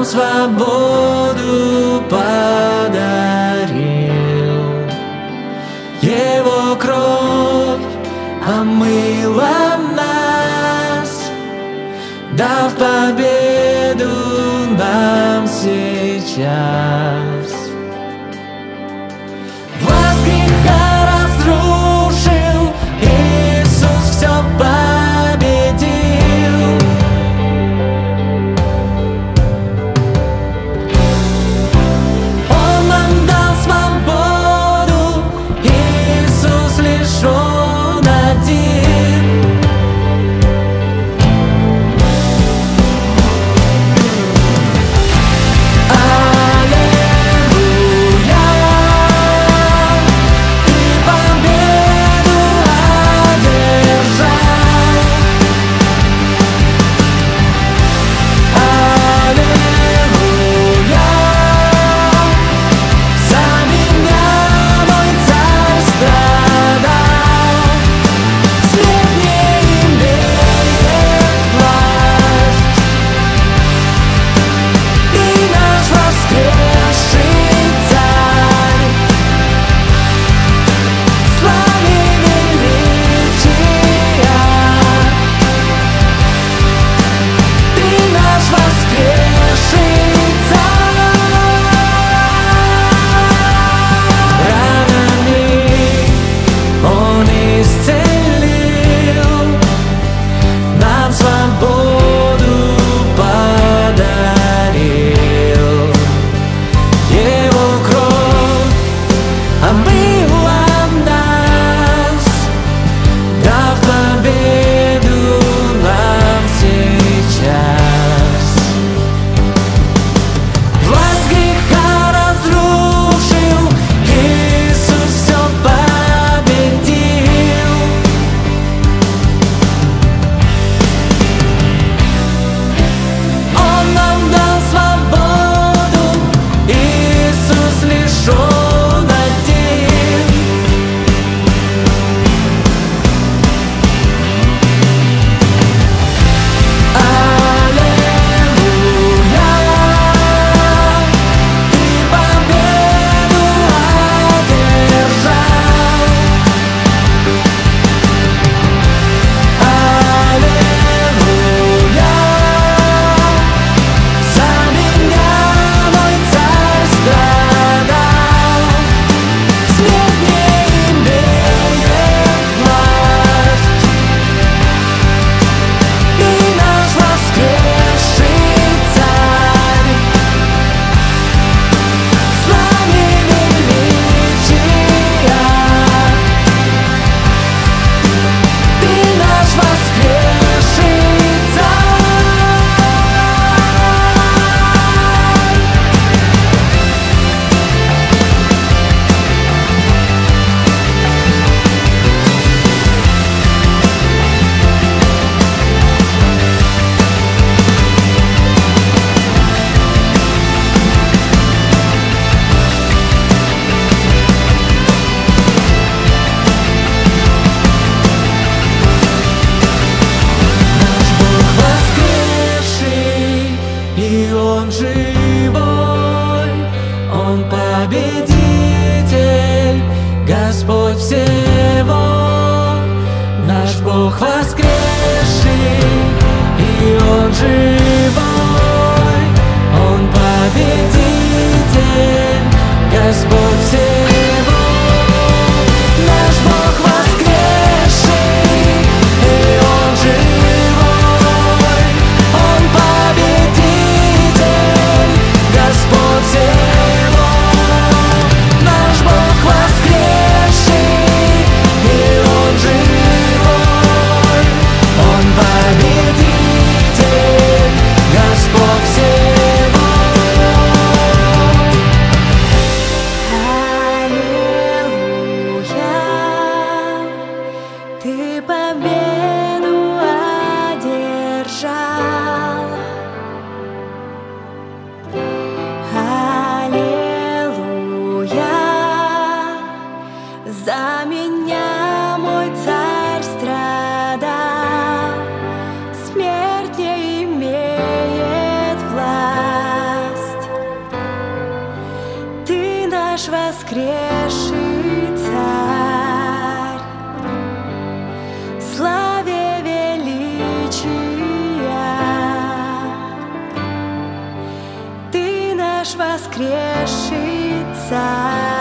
свободу подарил. Его кровь омыла нас, дав победу нам сейчас. Власть греха разрушил, Иисус все победил. Он нам дал свободу, Иисус лишь Он один. Он живой, Он победитель, Господь всего, наш Бог воскресший, и Он живой, Он победитель, Господь всего, наш Бог воскресший, и Он живой, Он победитель, Господь всего, наш Бог воскресший, и Он живой, Он победитель, Господь всего. Аллилуйя, Ты победу одержал. Аллилуйя, за меня мой царь страдал, смерть не имеет власти. воскресший Царь.